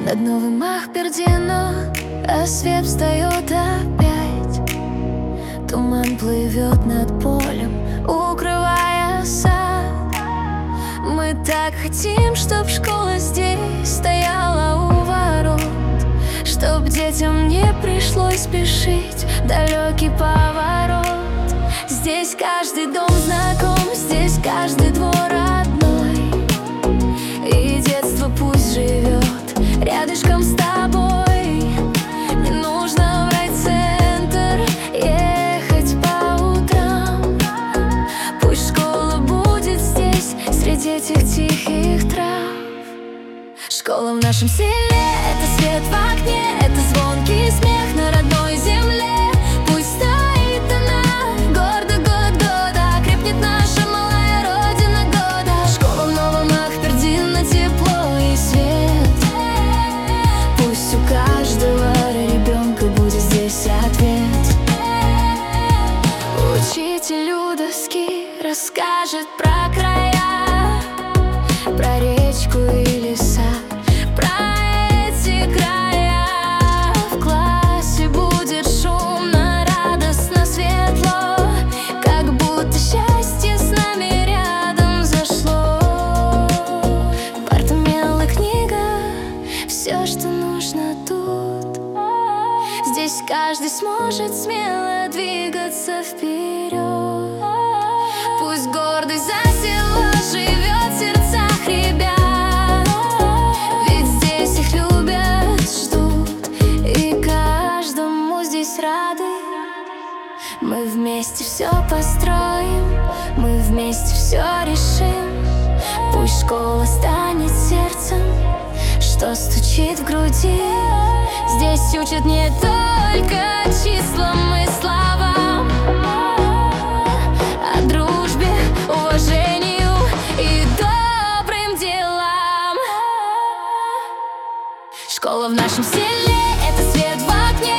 Над Новым Ахпердино, а свет встает опять. Туман плывет над полем, укрывая сад. Мы так хотим, чтоб школа здесь стояла у ворот, чтоб детям не пришлось спешить далекий поворот. Здесь каждый дом знаком, здесь каждый двор родной, и детство пусть живет рядышком с тобой. Не нужно в райцентр ехать по утрам, пусть школа будет здесь, среди этих тихих трав. Школа в нашем селе — это свет в окне, это звонкий смех на родной земле. Пусть стоит она гордо год года, крепнет наша малая родина года. Школа в Новом Ахпердино, тепло и свет. Пусть у каждого ребенка будет здесь ответ. Учитель у доски расскажет про края, про речку и леса, про эти края. В классе будет шумно, радостно, светло, как будто счастье с нами рядом зашло. Парта, мел и книга — все, что нужно тут. Здесь каждый сможет смело двигаться вперед. Пусть гордость за село живет в сердцах ребят, ведь здесь их любят, ждут, и каждому здесь рады. Мы вместе все построим, мы вместе все решим. Пусть школа станет сердцем, что стучит в груди. Здесь учат не только числам и словам, о дружбе, уважению и добрым делам. Школа в нашем селе — это свет в окне,